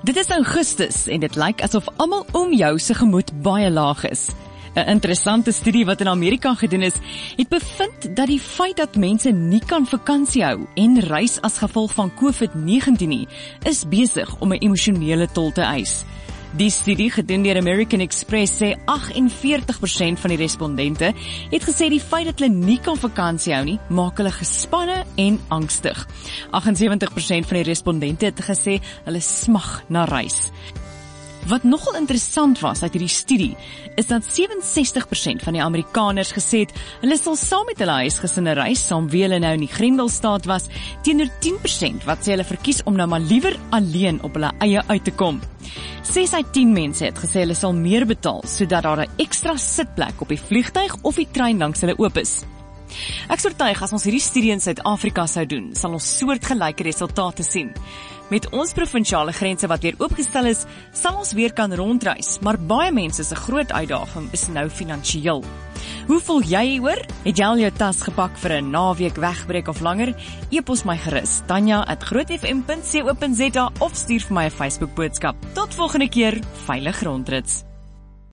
Dit is Augustus en dit lyk asof almal om jou se gemoed baie laag is. 'n Interessante studie wat in Amerika gedoen is, het bevind dat die feit dat mense nie kan vakansie hou en reis as gevolg van COVID-19 nie, is besig om 'n emosionele tol te eis. Die studie, gedoen deur American Express, sê 48% van die respondente het gesê die feit dat hulle nie kan vakansie hou nie, maak hulle gespanne en angstig. 78% van die respondente het gesê hulle smag na reis. Wat nogal interessant was uit hierdie studie, is dat 67% van die Amerikaners gesê het, hulle sal saam met hulle huisgesinne reis, saam wie hulle nou in die Grendelstaat was, teenoor 10% wat sê hulle verkies om nou maar liewer alleen op hulle eie uit te kom. 6 uit 10 mense het gesê hulle sal meer betaal, sodat daar 'n ekstra sitplek op die vliegtuig of die trein langs hulle oop is. Ek is oortuig as ons hierdie studie in Suid-Afrika sou doen, sal ons soortgelyke resultate sien. Met ons provinsiale grense wat weer oopgestel is, sal ons weer kan rondreis, maar baie mense se groot uitdaging is nou finansiëel. Hoe voel jy hieroor? Het jy al jou tas gepak vir 'n naweek wegbreek of langer? E-pos my gerus, tanya@grootfm.co.za of stuur vir my 'n Facebook boodskap. Tot volgende keer, veilig rondrits.